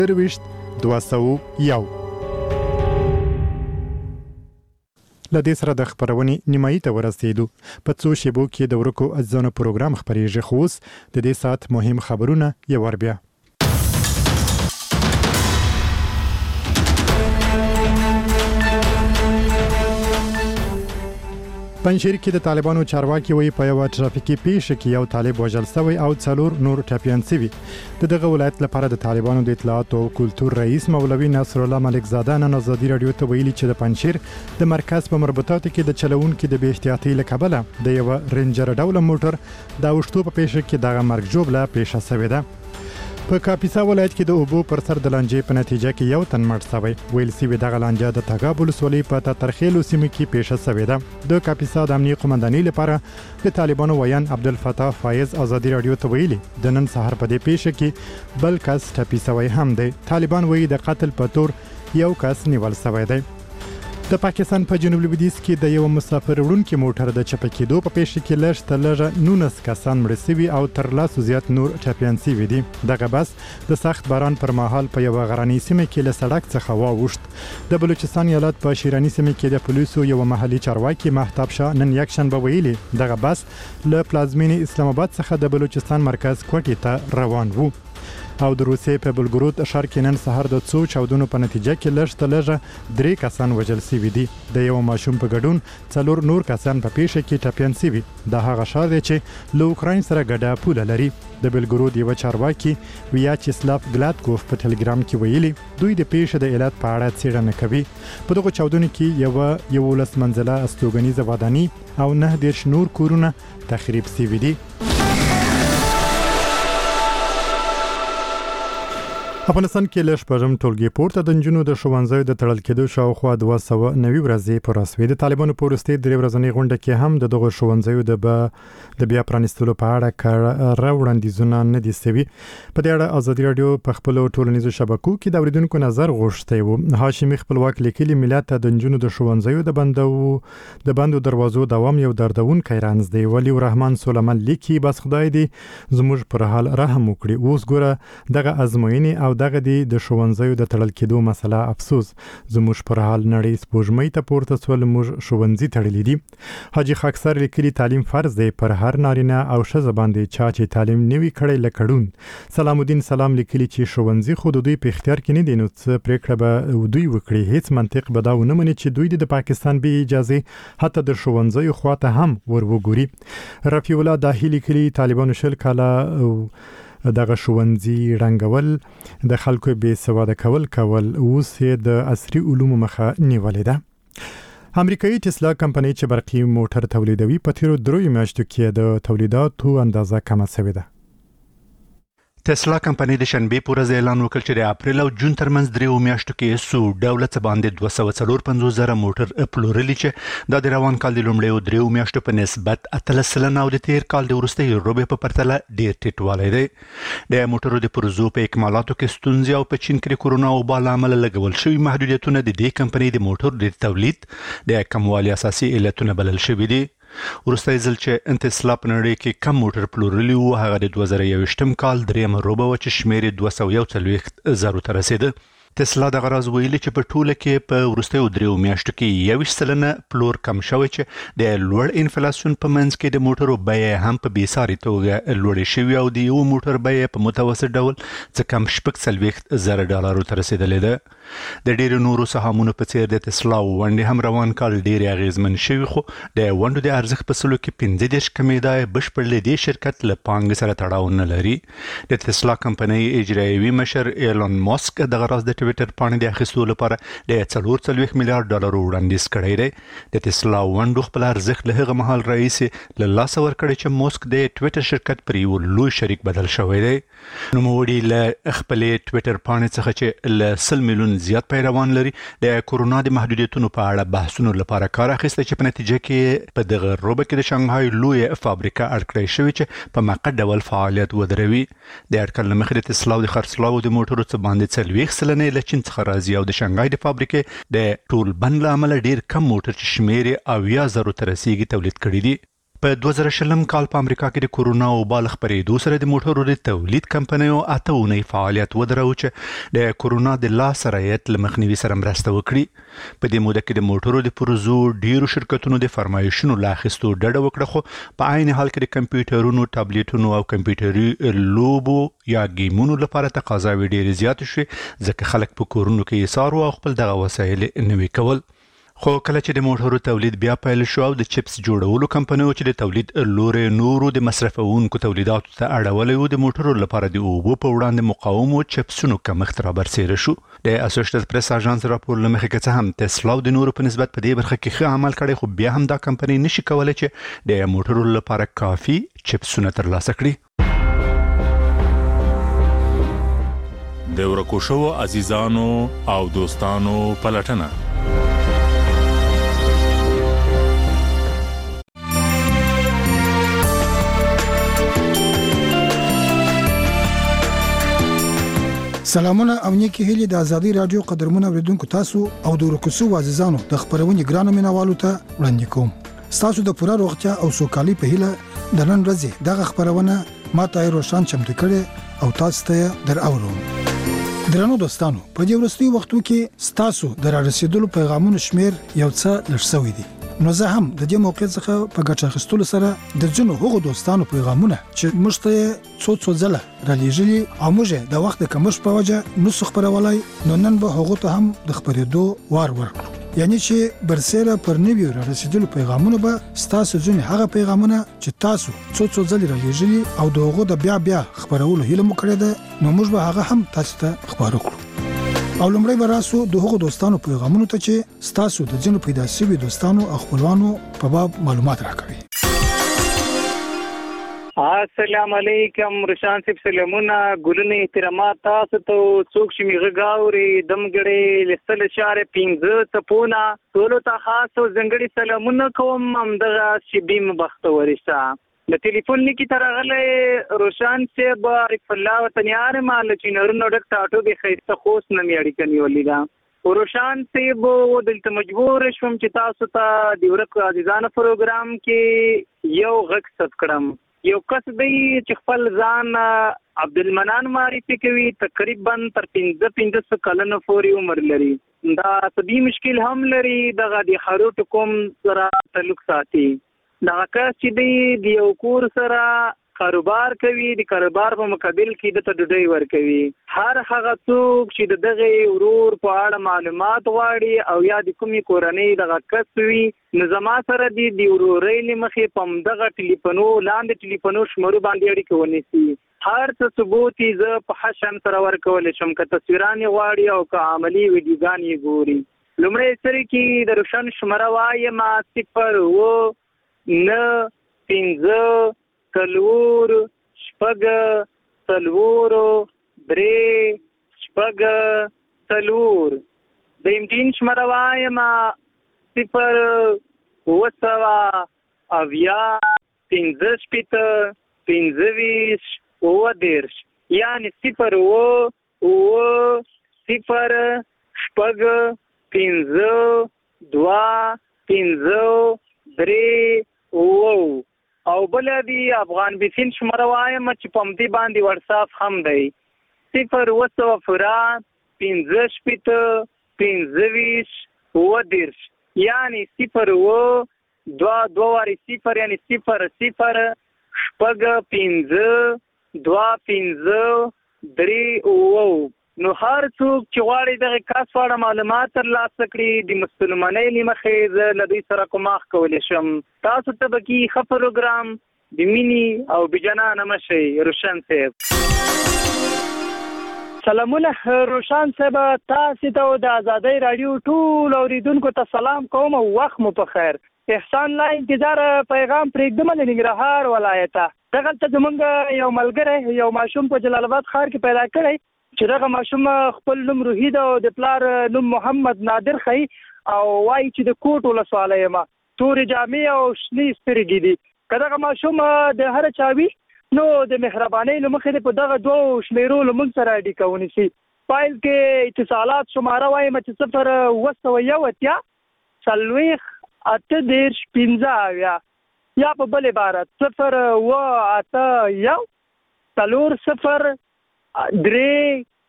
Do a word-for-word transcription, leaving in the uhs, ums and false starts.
درویشت دوه سوه یو. له دې سره د خپرونې نیمایي ته ورسېدو. په څو شیبو کې د ورکو اجزانو پروګرام خپرېږي، خو اوس د دې ساعت مهم خبرونه یو وار بیا. پنجشیر کې د طالبانو چارواکي وایي په یوه ټرافیکي پیښه کې یو طالب وژل شوی او څلور نور ټپیان شوي. د دغه ولایت لپاره د طالبانو د اطلاعات او کلتور رئیس مولوي نصر الله ملک زاده نن ازادي راډیو ته ویلي چې د پنجشیر د مرکز په مربوطاتو کې د چلوونکي د بې احتیاطۍ له کبله د یوه رینجر ډوله موټر د اوښتو په پیښه کې دغه مرګ ژوبله پیښه شوې ده. په کاپیسا ولایت کې د اوبو پر سر د لانجې په نتیجه کې یو تن مړ شوی. ویل شوي دغه لانجه د تګاب ولسوالۍ په تترخیلو سیمه کې پیښه شوې ده. د کاپیسا د امنیه قومندانۍ لپاره د طالبانو ویان عبدالفتاح فایز ازادي راډیو ته ویلي د نن سهار په دې پیښه کې بل کس ټپي شوی هم دی. طالبان وایي د قتل په تور یو کس نیول شوی دی. د پاکستان په جنوب لویدیځ کې د یو مسافر وړونکي موټر د چپه کېدو په پیښه کې لږ تر لږه نولس کسان مړه شوي او تر لسو زیات نور ټپیان شوي دي. دغه بس د سخت باران پر مهال په یوه غرنۍ سیمه کې له سړک څخه واوښت. د بلوچستان ایالت په شیراني سیمه کې د پولیسو یو محلي چارواکي مهتاب شاه نن یکشنبه ویلي دغه بس له پلازمینې اسلام آباد څخه د بلوچستان مرکز کوټې ته روان وو. او د روسیې په بلګرود ښار کې نن سهار د څو چاودنو په نتیجه کې لږ تر لږه درې کسان وژل شوي دي. د یو ماشوم په ګډون څلور نور کسان په پیښه کې ټپیان شوي. دا هغه ښار دی چې له اوکراین سره ګډه پوله لري. د بلګرود یو چارواکي ویاچسلاف ګلاتکوف په ټلګرام کې ویلي دوی د پیښې د علت په اړه څېړنه کوي. په دغه چاودنو کې یو یولس منزله استوګنیزه وداني او نه دېرش نور کورونه تخریب شوي دي. افغانستان کې له شپږم ټولګي پورته د نجونو د ښوونځیو د تړل کېدو شاوخوا دوه سوه نوي ورځې پوره شوې. د طالبانو په وروستۍ درې ورځنۍ غونډه کې هم د دغو ښوونځیو د د بیا پرانیستلو په اړه کره وړاندیزونه نه دي شوي. په دې اړه ازادي راډیو په خپلو ټولنیزو شبکو کې د اورېدونکو نظر غوښتی و. هاشمي خپلواک لیکلي ملت ته د نجونو د ښوونځیو د بندو د بندو دروازو دوام یو دردونکی رنځ دی. ولی الرحمن سلیمان لیکي بس خدای دې زموږ پر حال رحم وکړي. اوس ګوره دغه ازموینې او دغه دی د ښوونځیو د تړل کېدو مسله افسوس. زموږ پر حال نړۍ سپوږمۍ ته پورته سول، موږ ښوونځي تړلي دي. حاجي خاکسر لیکلي تعلیم فرض دی پر هر نارینه او ښځه باندې چا چې تعلیم نوي کړی لکړون. سلام الدین سلام لیکلي چې ښوونځي خو د دوی په اختیار کې نه دي، نو څه پریکړه به دوی وکړي. هیڅ منطق به دا ونه مني چې دوی د پاکستان بې اجازه حتی د ښوونځیو خواته هم ور وګوري. رفیع الله داهی لیکلي طالبانو شل کاله دغه ښوونځي رنګول د خلکو بې سواده کول کول اوس یې د عصري علومو مخه نیولې ده. امریکایي ټسلا کمپنۍ چې برقي موټر تولیدوي په تیرو دریو میاشتو کې د تولیداتو اندازه کمه شوې ده. ټسلا کمپنۍ د شنبې په ورځ اعلان وکړ چې د اپریل او جون ترمنځ دریو میاشتو کې څو ډوله څه باندې دوه سوه څلور پنځوس زره موټر پلورلي چې دا د روان کال د لومړیو دریو میاشتو په نسبت اتلس سلنه او د تیر کال د وروستۍ روبې په پرتله ډېر ټیټوالی دی. د موټرو د پرزو په اکمالاتو کې ستونزې او په چین کې د کورونا وبا له امله لګول شوي محدودیتونه د دې کمپنۍ د موټرو د تولید د کموالي اساسي علتونه بلل شوي دي. وروستی ځل چې ټسلا په نړۍ کې کم موټر پلورلي وو هغه د دوه زره یوویشتم کال درېیمه روبه وه چې شمېر یې دوه سوه یو څلوېښت زرو ته رسېده. ټسلا دغه راز ویلي چې په ټوله کې په وروستیو دریو میاشتو کې یوویشت سلنه پلور کم شوی چې د لوړ انفلاسیون په منځ کې د موټرو بیې هم په بېساري توګه لوړې شوي او د یو موټر بیې په متوسط ډول څه کم شپږ څلوېښت زره ډالرو ته رسېدلې ده. د ډېرو نورو سهامونو په څېر د ټسلا ونډې هم روان کال ډېرې اغېزمن شوي، خو د ونډو د ارزښت په سلو کې پنځه دېرش کمېدا یې بشپړ له دې شرکت له پانګې سره تړاو نه لري. د ټسلا کمپنۍ اجرایوي مشر ایلون ماسک دغه راز د ټویټر پاڼې د اخیستو لپاره د څلور څلوېښت میلیارډ ډالرو وړاندیز کړی دی. د ټسلا ونډو خپل ارزښت له هغه مهال راهیسې له لاسه ورکړی چې ماسک د ټویټر شرکت پر یو لوی شریک بدل شوی دی. نوموړي له خپلې ټویټر پاڼې څخه چې له سل میلیون زیات پیروان لري د کورونا د محدودیتونو په اړه بحثونو لپاره کار اخیستی چې په نتیجه کې په دغه روبه کې د شانګهای لویه فابریکه اړکړی شوې چې په مؤقت ډول فعالیت ودروي. د اټکل له مخې د ټسلا د خرڅلاو د موټرو څه باندې څلوېښت سلنه له چین څخه راځي او د شانګهای د فابریکې د ټول بند له امله ډېر کم موټر چې شمېر یې اویا زرو ته رسیږي تولید کړي دي. په دوه زره شلم کال په امریکا کې د کورونا وبا له خپرېدو سره د موټرو د تولید کمپنیو اته اونۍ فعالیت ودرول چې د کورونا د لا سرایت له مخنیوي سره مرسته وکړي. په دې موده کې د موټرو د پروزو ډیرو شرکتونو د فرمایشونو لا اخیستو ډډه وکړه، خو په عین حال کې د کمپیوټرونو، ټابلیټونو او کمپیوټري لوبو یا گیمونو لپاره تقاضاوي ډېرې زیاتې شوې، ځکه خلک په کورونو کې یې څارو او خپل دغه وسایل نوي کول. خو کله چې د موټرو تولید بیا پیل شو او د چپس جوړولو کمپنیو چې د تولید لوري نورو د مصرفونکو تولیداتو ته اړولې وو، د موټرو لپاره د اوبو په وړاندې مقاومو چپسونو کمښت را برسېره شو. د اسوسییټډ پریس اژانس راپور له مخې که څه هم ټسلا د نورو په نسبت په دې برخه کې ښه عمل کړی، خو بیا هم دا کمپنۍ نشي کولای چې د موټرو لپاره کافي چپسونه ترلاسه کړي. د ورکو شوو عزیزانو او دوستانو پلټنه. سلامونه او نیکی هیلې د ازادي رادیو قدرمن اوریدونکو تاسو او د ورکوسو عزیزانو د خبرونې ګرانو مینوالو ته وړاندې کوم. تاسو د پوره روغتیا او سوکالي په هیله د نن ورځې دغه خبرونه ما ته روشن چمتو کړي او تاسو ته در اورم. درنو دوستانو، په دې ورستي وختو کې تاسو د رسیدلو پیغامونو شمیر یو څه لږ شوی دی. نو زه هم د دې موقع څخه په ګټه اخیستلو سره د ځینو هغو دوستانو پیغامونه چې موږ ته څو څو ځله رالیږلي او موږ د وخت د کمښت په وجه نسو خبرولای، نو نن به هغو ته هم د خبرېدو وار ورکړو. یعنی چې برسېره پر نویو رسیدلو پیغامونه به ستاسو ځینې هغه پیغامونه چې تاسو څو څو ځله رالیږلي او د هغو د بیا بیا خبرولو هیله مو کړې ده، نو موږ به هغه هم تاسو ته خبرو کړو. او لمړی به راسو د هغو دوستانو پیغامونو ته چې ستاسو د ځینو پیدا شوي دوستانو او خپلوانو په باب معلومات راکوي. السلام علیکم رشان صاحب، سلامونه، ګلونه، احترامات تاسو ته. څوک چې میغه گاوري دمګړې لسل شاره پینځه تپونه ټول ته خاص او زنګړي سلامونه کوم. همدغه چې بیم بختورسته د ټلیفون لیکي ترغله روشان صاحب عارف الله وطنیار مال چې نورو ډک ټاټو به خیرته خوش نه میړی کني ولیدا. روشان صاحب دلته مجبور شوم چې تاسو ته د ورک عزیزانه پروګرام کې یو غږ ثبت کړم. یو کس دی چې خپل ځان عبدالمنان معرفي کوي، تقریبا تر پنځه پنځه کلونو پورې عمر لري. دا طبي مشکل هم لري، دغه د خروټ کوم سره تعلق ساتي. دغه کس چې دی د یو کور سره کاروبار کوي، د کاروبار په مقابل کې د ډوډۍ ورکوي. هر هغه څوک چې دغه ورور په اړه معلومات غواړي او یا د کومې کورنۍ دغه کس وي، نو زما سره د د ورورۍ مخې په دغه ټلیفونو لاندې ټلیفونو شمارو باندې اړیکه ونیسي. هر څه ثبوت یې زه په حشم سره ورکولی شم، که تصویران یې غواړي او که عملي ویډیوګان یې ګوري. لومړی سره کې د روشن شماره وایم صفر اوه نه پنځه څلور شپږ څلور درې شپږ څلور. د امټین شماره وایم صفر اوه سوه اویا پنځه شپېته پنځه ویشت اوه دېرش، یعنې صفر اوه اوه صفر شپږ پنځه دوه پنځه درې اوه. او بل دی افغان بیسین شماره وایم چې په همدې باندې واتساپ هم دی صفر اوه سوه فرات پنځه شپېته پنځه ویشت اوه دېرش، یعنې صفر اوه دوه دوه وارې صفر، یعنې صفر صفر شپږ پنځه دوه پنځه درې اوه. نو هر څوک چې غواړي دغه کس په اړه معلومات ترلاسه کړي، د مسلمانۍ له مخې زه له دوی سره کوماخ کولی شم. تاسو ته به کې ښه پروګرام د مینې او بېجانانه مشئ روشن صاحب. سلامونه روشان صاحب، تاسو ته د ازادۍ راډیو ټول اوریدونکو ته سلام کوم او وخت مو په خیر. احسان لا انتظار پیغام پرېږدم له ننګرهار ولایته. دغلته زمونږ یو ملګری یو ماشوم په جلال آباد ښار کې پیدا کړی چې دغه ماشوم خپل نوم روحي ده او د پلار نوم محمد نادر خی او وایي چې د کوټ ولسوالۍ یم، تورې جامې او شنې سترګې دي. که دغه ماشوم د هر چا وي نو د مهربانۍ له مخې په دغه دوو شمیرو له موږ سره اړیکه ونیسي. فایل کې اتصالات شماره وایم چې صفر اوه سوه یو اتیا څلوېښت اته دېرش پنځه اویا، یا په بل عبارت صفر و اته یو څلور صفر درې